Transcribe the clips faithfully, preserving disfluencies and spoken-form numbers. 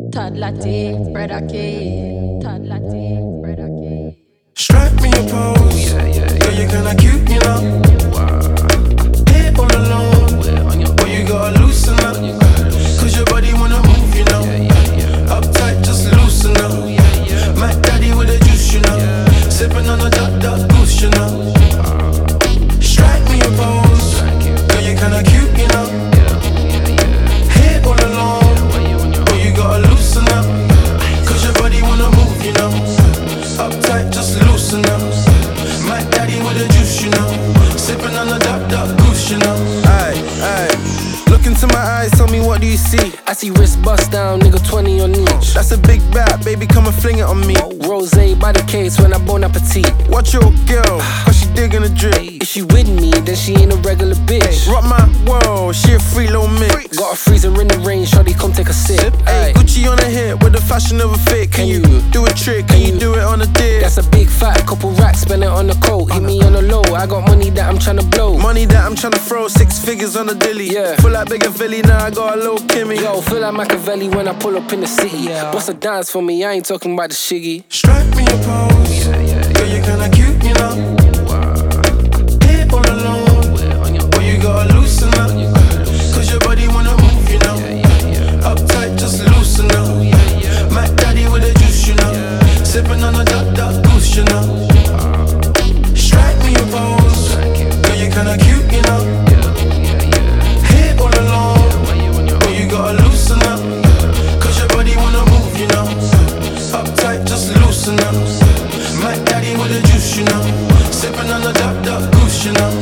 Todd Latte, spread a cake. Todd Latte, spread a cake. Strike me a pose, yeah, yeah, yeah. Girl, you're kinda cute, you know. Wow. Here all alone, boy, you gotta loosen up. Cause your body wanna move, you know. Yeah, yeah, yeah. Uptight, just loosen up. Yeah, yeah. My daddy with the juice, you know. Yeah. Sipping on the dark, dark goose, you know. Wow. Strike me a pose, girl, you're kinda cute, you know. Yeah, yeah, yeah. Here all alone, boy, you gotta loosen up. Cause your body wanna move, you know. Uptight, just loosen up. My daddy with the juice, you know. Sipping on the dark, dark goose, you know. Aye, aye. Look into my eyes, tell me what do you see? I see wrist bust down, nigga twenty on each. That's a big bat, baby, come and fling it on me. Rosé by the case when I bon appetit. Watch your girl, cause she digging the drip. If she with me, then she ain't a regular bitch. Rock my world, she a free little mix. Got a freezer in the rain, shawty come take a sip. Ay, Gucci on the hip with the fashion of a fit. Can, Can you do a trick? Can, Can you do it on a dip? That's a big fat, couple racks, spend it on the coat. Hit me on the low, I got money that I'm tryna blow. Money that I'm tryna throw, six figures on the dilly. Yeah. Full like bigger Philly, now I got a little Kimmy. Yo, feel like Machiavelli when I pull up in the city. Yeah. Bust a dance for me, I ain't talking about the shiggy. Strike me a pose, yeah, yeah, yeah. Girl, you're kinda cute, you know. Wow. Here all alone, boy, you gotta loosen up. Cause your body wanna move, you know. Yeah, yeah, yeah. Uptight, just loosen up. Yeah, yeah. My daddy with the juice, you know. Yeah. Sipping on the dark, dark goose, you know. Wow. Strike me a pose, girl, you're kinda cute, you know. Yeah, yeah, yeah. Here all alone, boy, you gotta loosen up. Cause your body wanna move, you know. Uptight, just loosen up. My daddy with the juice, you know. Sipping on the dark, dark goose, you know.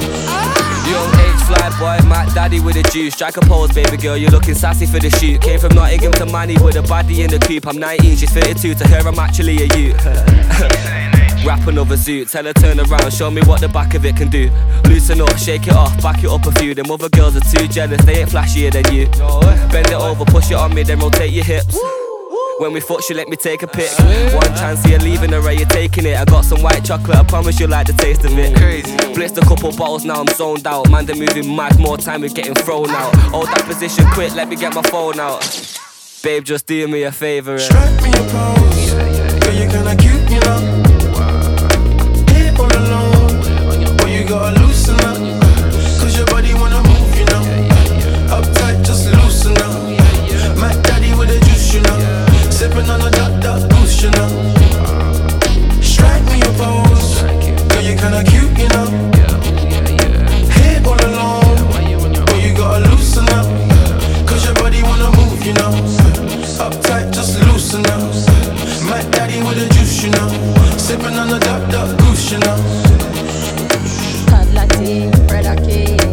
Young H fly boy, Matt daddy with a juice. Strike a pose, baby girl, you're looking sassy for the shoot. Came from Nottingham to Manny with a baddie in the coupe. I'm nineteen, she's thirty-two, to her I'm actually a youth. Rap another zoot, tell her turn around, show me what the back of it can do. Loosen up, shake it off, back it up a few. Them other girls are too jealous, they ain't flashier than you. Bend it over, push it on me, then rotate your hips. When we fuck, she let me take a pic. One chance, you're leaving her, you're taking it. I got some white chocolate, I promise you'll like the taste of it. Crazy. Blitzed a couple bottles, now I'm zoned out. Man, they're moving mad, more time we're getting thrown out. Hold that position quick, let me get my phone out. Babe, just do me a favour. Strike me a pose, girl, you're kinda cute, you know. Here all alone, boy, you gotta loosen up. Cause your body wanna move, you know. Uptight, just loosen up. My daddy with the juice, you know. Sipping on the dark, dark goose, you know. Strike me a pose, girl, you're kinda cute, you know. Here all alone, boy, you gotta loosen up. Cause your body wanna move, you know. Uptight, just loosen up. My daddy with the juice, you know. Sipping on the dark, dark goose, you know. Todd Latte, spread a cake.